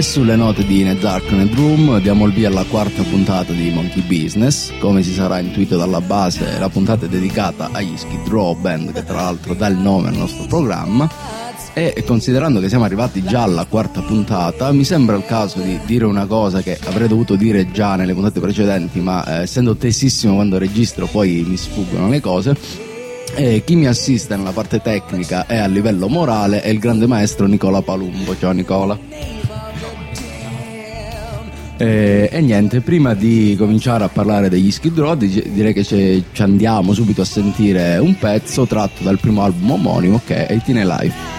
sulle note di Ned Dark Ned Room diamo il via alla quarta puntata di Monkey Business. Come si sarà intuito dalla base, la puntata è dedicata agli Skid Row, band che tra l'altro dà il nome al nostro programma. E considerando che siamo arrivati già alla quarta puntata, mi sembra il caso di dire una cosa che avrei dovuto dire già nelle puntate precedenti, ma essendo tesissimo quando registro poi mi sfuggono le cose. E chi mi assiste nella parte tecnica e a livello morale è il grande maestro Nicola Palumbo. Ciao Nicola. E niente, prima di cominciare a parlare degli Skid Row direi che ci andiamo subito a sentire un pezzo tratto dal primo album omonimo, che è 18 Alive.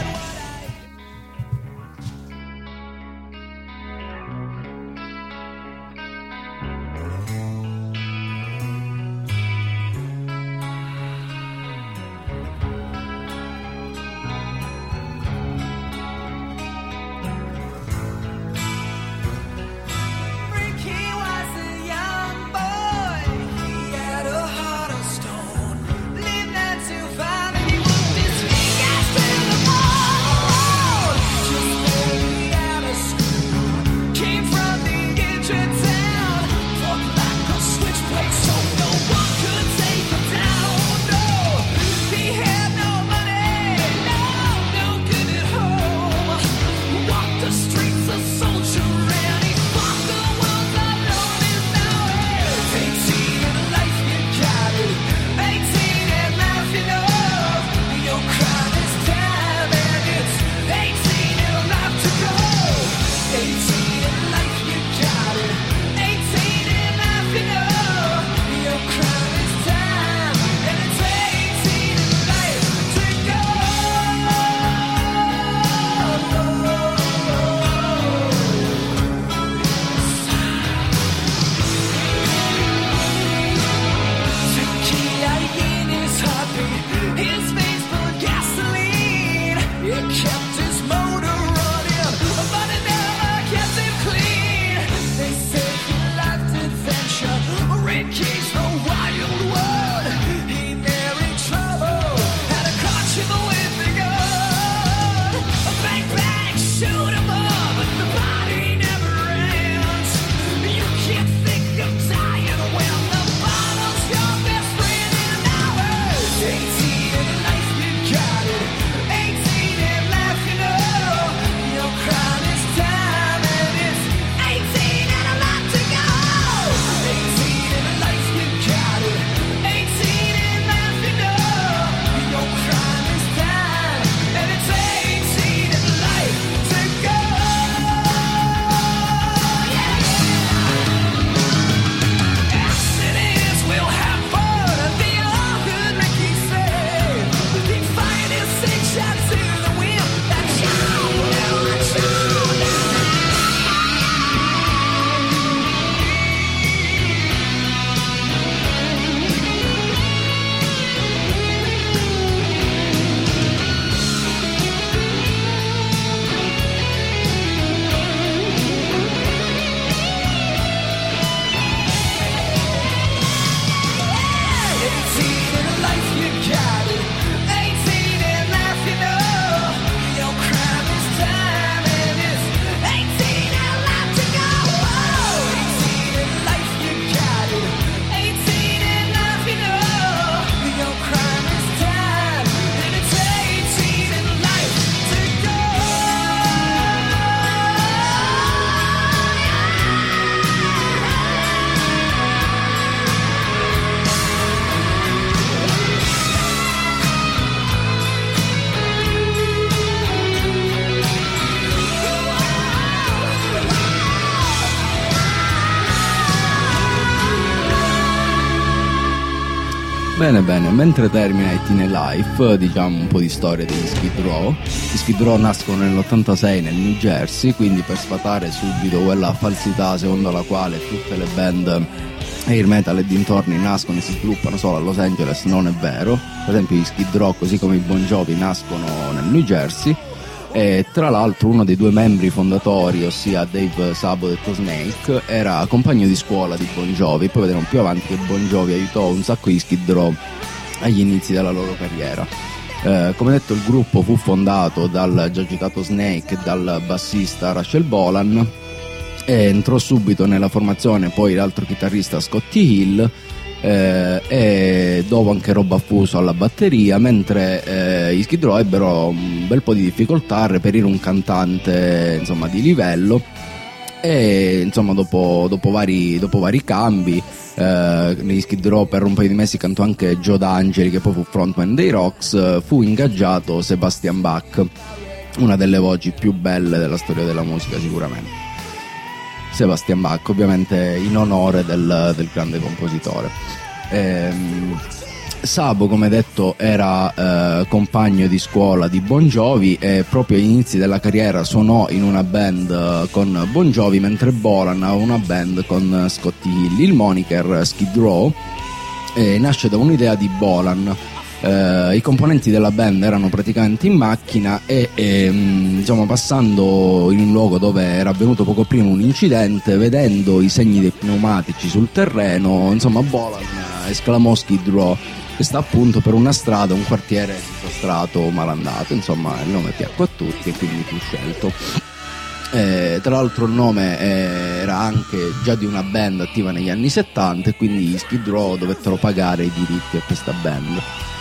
Bene, mentre termina 18 Alive, diciamo un po' di storia degli Skid Row. Gli Skid Row nascono nell'86 nel New Jersey, quindi per sfatare subito quella falsità secondo la quale tutte le band air metal e dintorni nascono e si sviluppano solo a Los Angeles, non è vero. Per esempio gli Skid Row, così come i Bon Jovi, nascono nel New Jersey. E tra l'altro uno dei due membri fondatori, ossia Dave Sabo, detto Snake, era compagno di scuola di Bon Jovi. Poi vedremo più avanti che Bon Jovi aiutò un sacco di Skid Row agli inizi della loro carriera. Come detto, il gruppo fu fondato dal già citato Snake e dal bassista Rachel Bolan, e entrò subito nella formazione poi l'altro chitarrista Scotty Hill, e dopo anche Rob Affuso alla batteria, mentre i Skid Row ebbero un bel po' di difficoltà a reperire un cantante, insomma, di livello, e insomma dopo vari cambi negli Skid Row per un paio di mesi cantò anche Joe D'Angeli, che poi fu frontman dei Rocks. Fu ingaggiato Sebastian Bach, una delle voci più belle della storia della musica sicuramente. Sebastian Bach, ovviamente in onore del grande compositore. Sabo, come detto, era compagno di scuola di Bon Jovi, e proprio agli inizi della carriera suonò in una band con Bon Jovi, mentre Bolan aveva una band con Scotty Hill. Il moniker Skid Row nasce da un'idea di Bolan. I componenti della band erano praticamente in macchina e diciamo, passando in un luogo dove era avvenuto poco prima un incidente, vedendo i segni dei pneumatici sul terreno, insomma, Bolan esclamò Skid Row, che sta appunto per una strada, un quartiere disastrato, malandato. Insomma, il nome piacque a tutti e quindi fu scelto. Tra l'altro il nome era anche già di una band attiva negli anni 70, e quindi gli Skid Row dovettero pagare i diritti a questa band.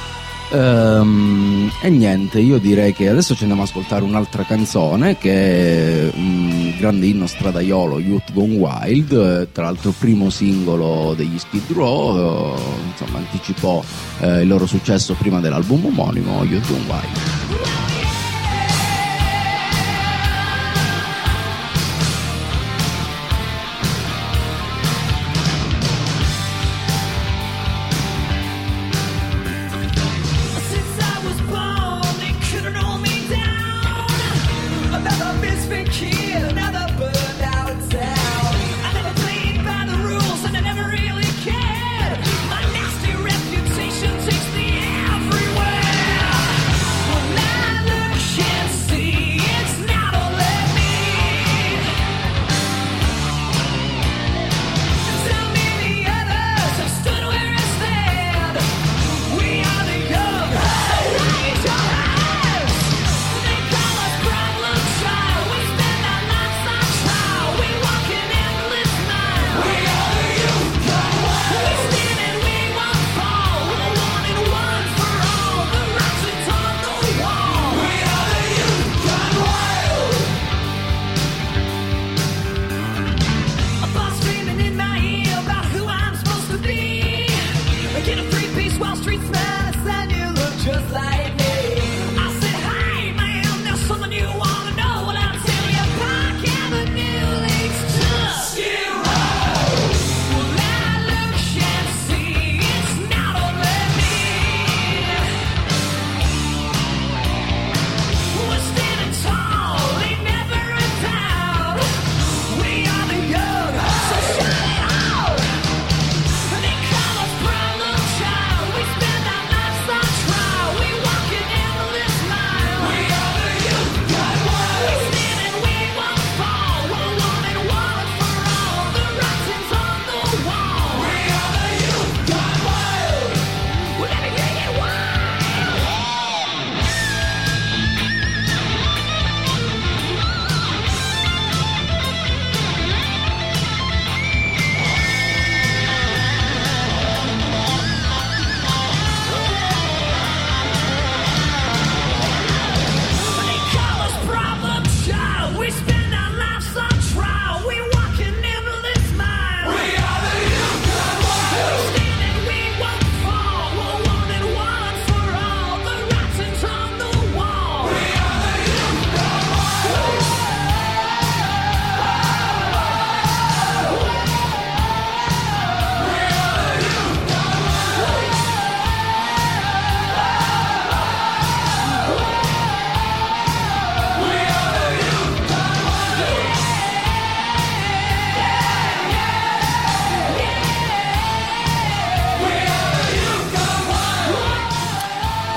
E niente, io direi che adesso ci andiamo ad ascoltare un'altra canzone, che è un grande inno stradaiolo, Youth Gone Wild, tra l'altro primo singolo degli Skid Row, insomma anticipò il loro successo prima dell'album omonimo, Youth Gone Wild. My nasty reputation takes me everywhere. Well, now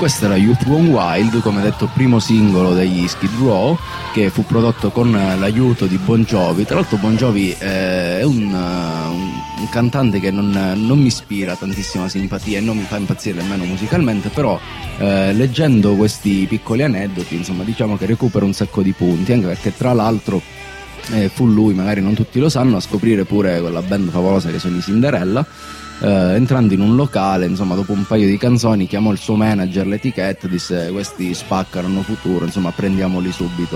questo era Youth Gone Wild, come detto primo singolo degli Skid Row, che fu prodotto con l'aiuto di Bon Jovi. Tra l'altro Bon Jovi è un cantante che non mi ispira tantissima simpatia e non mi fa impazzire nemmeno musicalmente, però leggendo questi piccoli aneddoti, insomma, diciamo che recupera un sacco di punti, anche perché tra l'altro fu lui, magari non tutti lo sanno, a scoprire pure quella band favolosa che sono i Cinderella. Entrando in un locale, insomma, dopo un paio di canzoni chiamò il suo manager, l'etichetta, disse: questi spaccano, hanno futuro, insomma, prendiamoli subito.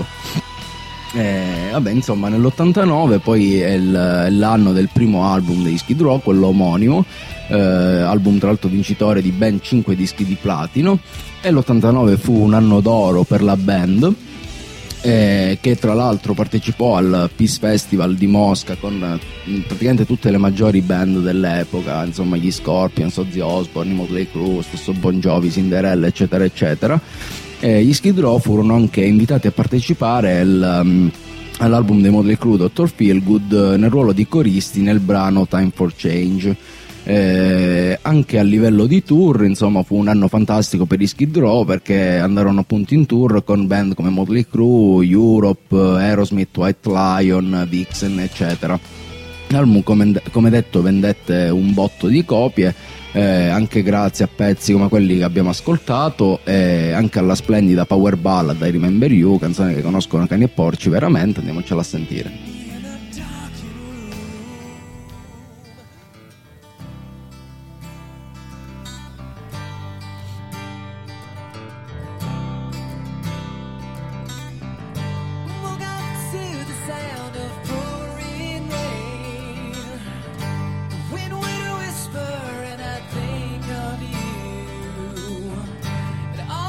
Vabbè, insomma, nell'89 poi è l'anno del primo album degli Skid Row, quello omonimo, album tra l'altro vincitore di ben 5 dischi di platino, e l'89 fu un anno d'oro per la band, che tra l'altro partecipò al Peace Festival di Mosca con praticamente tutte le maggiori band dell'epoca, insomma gli Scorpions, Ozzy Osbourne, Motley Crue, stesso Bon Jovi, Cinderella, eccetera eccetera. Gli Skid Row furono anche invitati a partecipare all'album dei Motley Crue, Dr. Feelgood, nel ruolo di coristi nel brano Time for Change. Anche a livello di tour, insomma, fu un anno fantastico per i Skid Row, perché andarono appunto in tour con band come Motley Crue, Europe, Aerosmith, White Lion, Vixen, eccetera. L'album, come detto, vendette un botto di copie, anche grazie a pezzi come quelli che abbiamo ascoltato, e anche alla splendida power ballad I Remember You, canzone che conoscono cani e porci veramente. Andiamocela a sentire.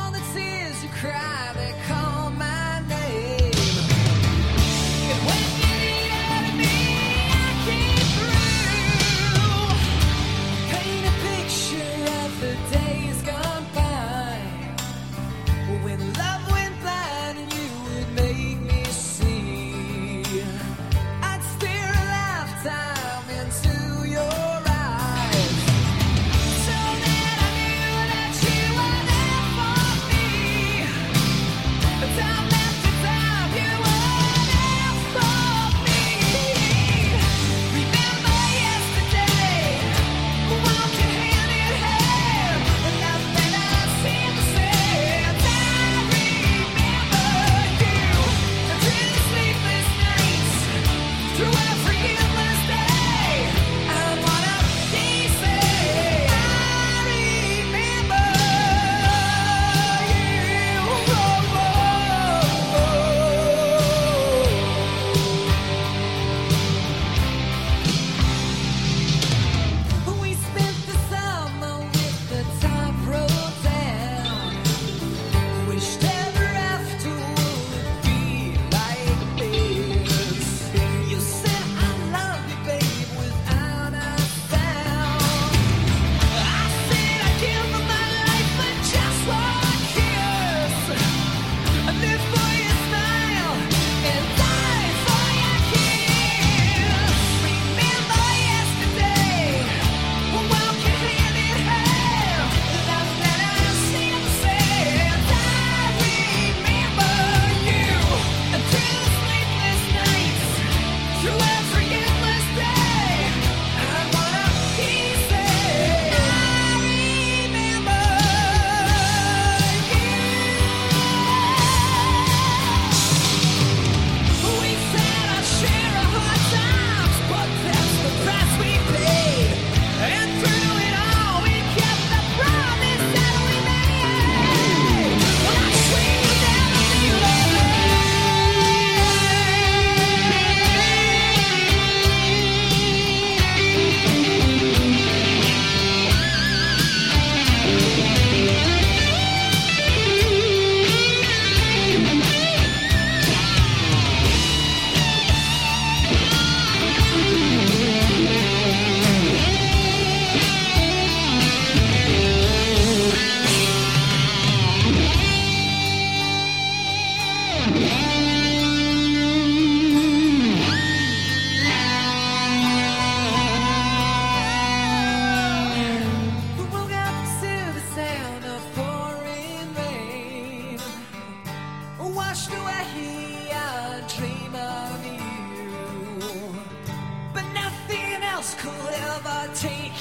Cry, they call my name. And when you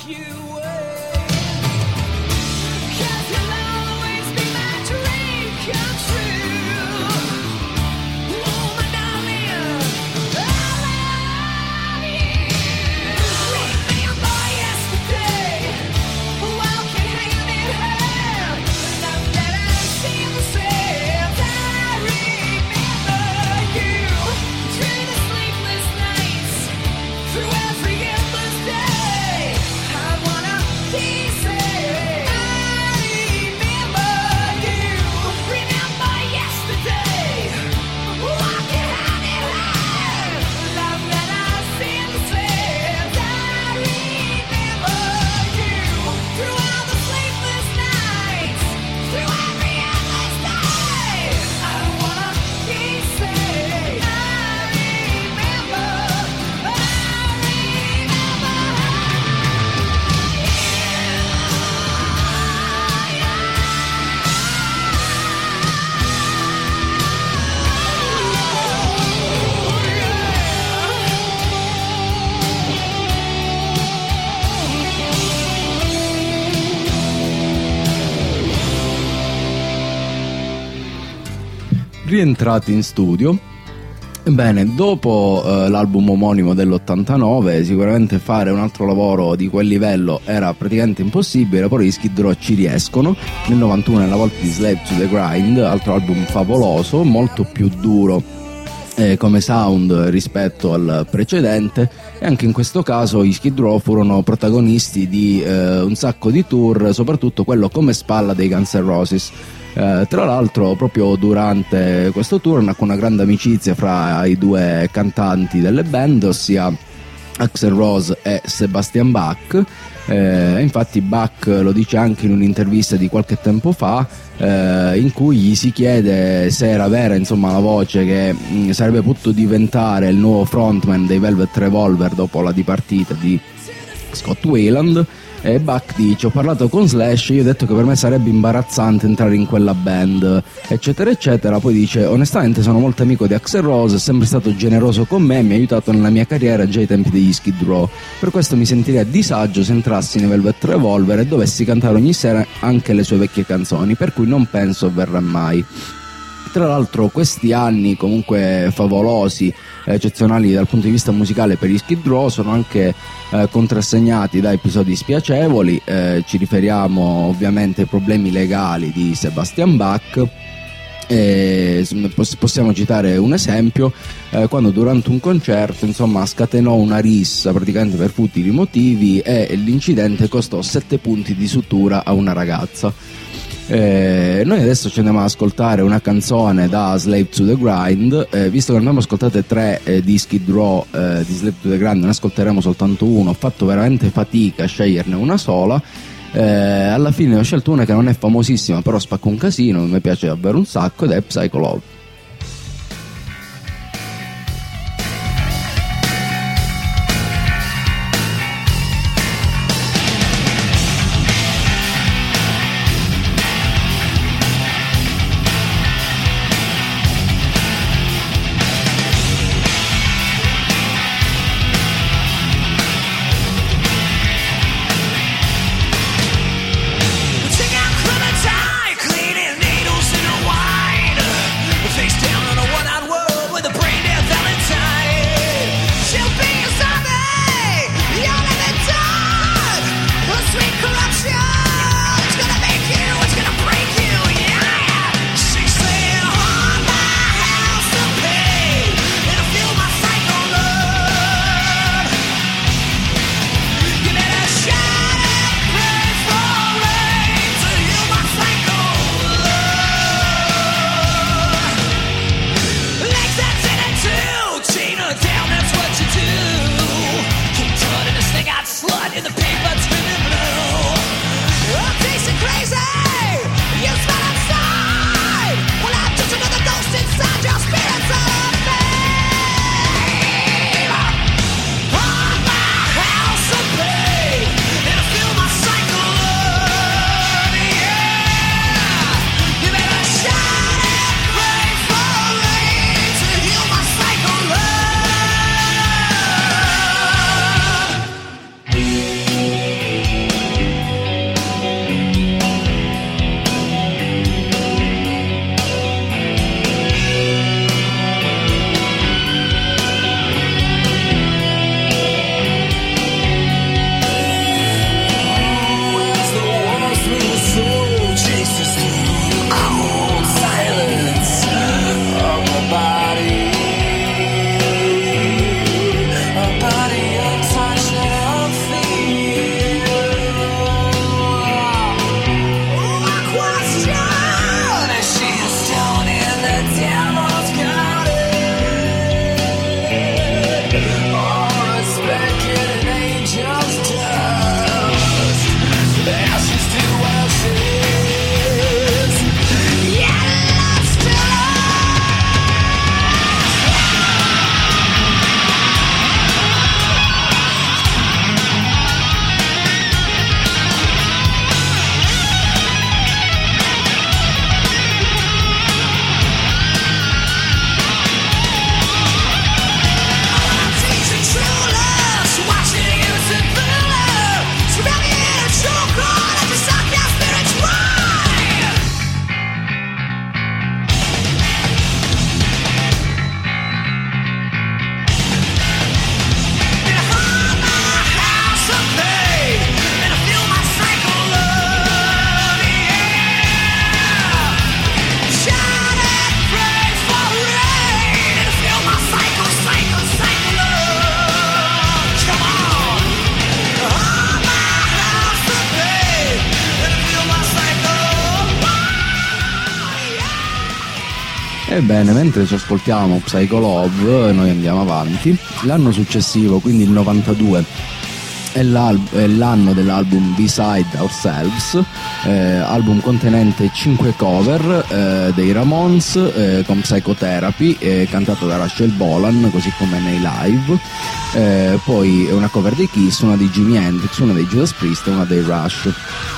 Rientrati in studio. Bene, dopo l'album omonimo dell'89, sicuramente fare un altro lavoro di quel livello era praticamente impossibile, però i Skid Row ci riescono. Nel 91 nella volta di Slave to the Grind, altro album favoloso, molto più duro come sound rispetto al precedente, e anche in questo caso i Skid Row furono protagonisti di un sacco di tour, soprattutto quello come spalla dei Guns N' Roses. Tra l'altro proprio durante questo tour nacque una grande amicizia fra i due cantanti delle band, ossia Axl Rose e Sebastian Bach. Infatti Bach lo dice anche in un'intervista di qualche tempo fa, in cui gli si chiede se era vera, insomma, la voce che sarebbe potuto diventare il nuovo frontman dei Velvet Revolver dopo la dipartita di Scott Weiland. E Buck dice: ho parlato con Slash, io ho detto che per me sarebbe imbarazzante entrare in quella band, eccetera eccetera. Poi dice: onestamente sono molto amico di Axl Rose, è sempre stato generoso con me, mi ha aiutato nella mia carriera già ai tempi degli Skid Row, per questo mi sentirei a disagio se entrassi nei Velvet Revolver e dovessi cantare ogni sera anche le sue vecchie canzoni, per cui non penso verrà mai. Tra l'altro questi anni comunque favolosi, eccezionali dal punto di vista musicale per gli Skid Row, sono anche contrassegnati da episodi spiacevoli. Ci riferiamo ovviamente ai problemi legali di Sebastian Bach. Possiamo citare un esempio, quando durante un concerto, insomma, scatenò una rissa praticamente per futili motivi, e l'incidente costò 7 punti di sutura a una ragazza. Noi adesso ci andiamo ad ascoltare una canzone da Slave to the Grind. Visto che ne abbiamo ascoltate 3 di Skid Row, di Slave to the Grind ne ascolteremo soltanto uno. Ho fatto veramente fatica a sceglierne una sola. Alla fine ho scelto una che non è famosissima, però spacca un casino, mi piace davvero un sacco, ed è Psycho Love. Ebbene, mentre ci ascoltiamo Psycho Love, noi andiamo avanti. L'anno successivo, quindi il 92, è l'anno dell'album Beside Ourselves, album contenente 5 cover dei Ramones, con Psychotherapy, cantata da Rachel Bolan, così come nei live, poi una cover dei Kiss, una di Jimi Hendrix, una dei Judas Priest e una dei Rush.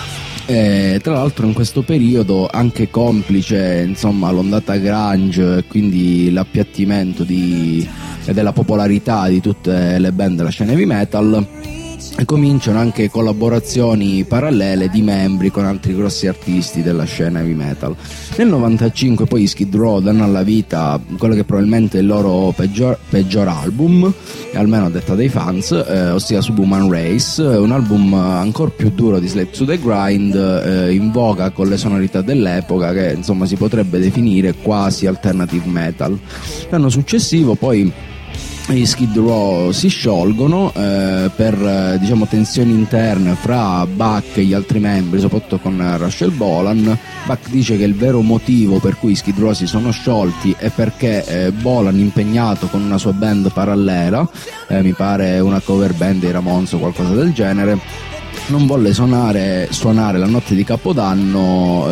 Tra l'altro in questo periodo, anche complice insomma l'ondata grunge e quindi l'appiattimento della popolarità di tutte le band della scena heavy metal, cominciano anche collaborazioni parallele di membri con altri grossi artisti della scena heavy metal. Nel 95 poi Skid Row danno alla vita quello che probabilmente è il loro peggior album, almeno a detta dei fans, ossia Subhuman Race, un album ancora più duro di Slave to the Grind, in voga con le sonorità dell'epoca, che insomma si potrebbe definire quasi alternative metal. L'anno successivo poi gli Skid Row si sciolgono per diciamo tensioni interne fra Buck e gli altri membri, soprattutto con Rachel Bolan. Buck dice che il vero motivo per cui i Skid Row si sono sciolti è perché Bolan, impegnato con una sua band parallela, mi pare una cover band dei Ramones o qualcosa del genere, non volle suonare la notte di Capodanno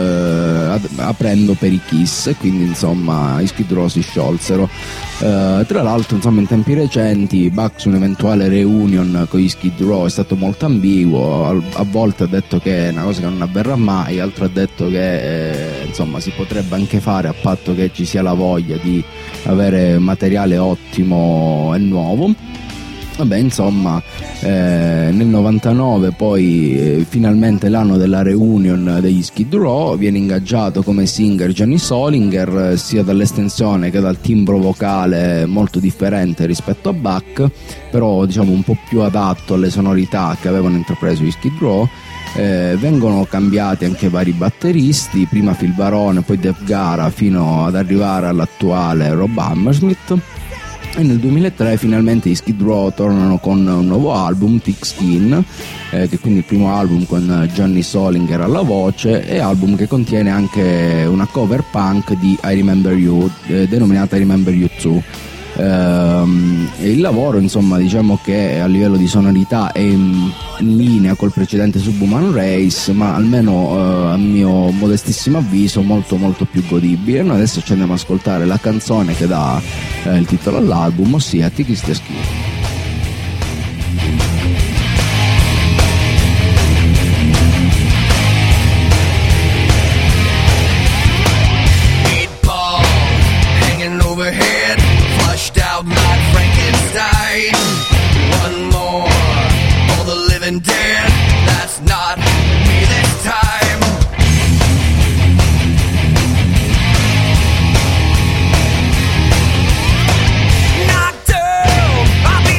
aprendo per i Kiss, e quindi insomma i Skid Row si sciolsero. Tra l'altro insomma in tempi recenti Buck su un'eventuale reunion con gli Skid Row è stato molto ambiguo, a volte ha detto che è una cosa che non avverrà mai, altro ha detto che insomma si potrebbe anche fare a patto che ci sia la voglia di avere materiale ottimo e nuovo. Vabbè, insomma, nel 99 poi finalmente l'anno della reunion degli Skid Row, viene ingaggiato come singer Johnny Solinger, sia dall'estensione che dal timbro vocale molto differente rispetto a Buck, però diciamo un po' più adatto alle sonorità che avevano intrapreso gli Skid Row. Vengono cambiati anche vari batteristi, prima Phil Varone, poi Dave Gara, fino ad arrivare all'attuale Rob Hammersmith. E nel 2003 finalmente i Skid Row tornano con un nuovo album, Thick Skin, che è quindi il primo album con Johnny Solinger alla voce, e album che contiene anche una cover punk di I Remember You, denominata I Remember You 2. Il lavoro insomma diciamo che a livello di sonorità è in linea col precedente Subhuman Race, ma almeno a mio modestissimo avviso molto molto più godibile. Noi adesso ci andiamo ad ascoltare la canzone che dà il titolo all'album, ossia Thickest Skin. Out like Frankenstein. One more, all the living dead. That's not me this time. Knocked down, I'll be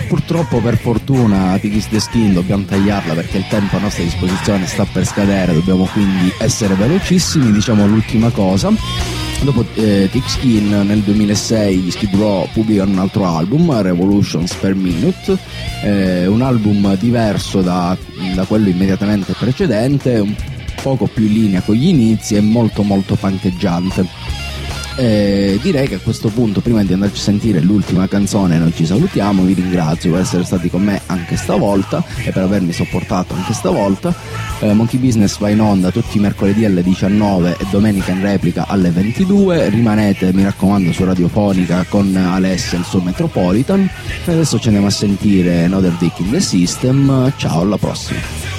purtroppo, per fortuna, Tickets the Skin dobbiamo tagliarla perché il tempo a nostra disposizione sta per scadere, dobbiamo quindi essere velocissimi. Diciamo l'ultima cosa: dopo Thick Skin, nel 2006 gli Skid Row pubblicano un altro album, Revolutions per Minute, un album diverso da quello immediatamente precedente, un poco più in linea con gli inizi e molto molto pancheggiante. Direi che a questo punto, prima di andarci a sentire l'ultima canzone, noi ci salutiamo. Vi ringrazio per essere stati con me anche stavolta e per avermi sopportato anche stavolta. Monkey Business va in onda tutti i mercoledì alle 19 e domenica in replica alle 22. Rimanete, mi raccomando, su Radiofonica con Alessia il suo Metropolitan. E adesso ci andiamo a sentire Another Dick in the System. Ciao, alla prossima.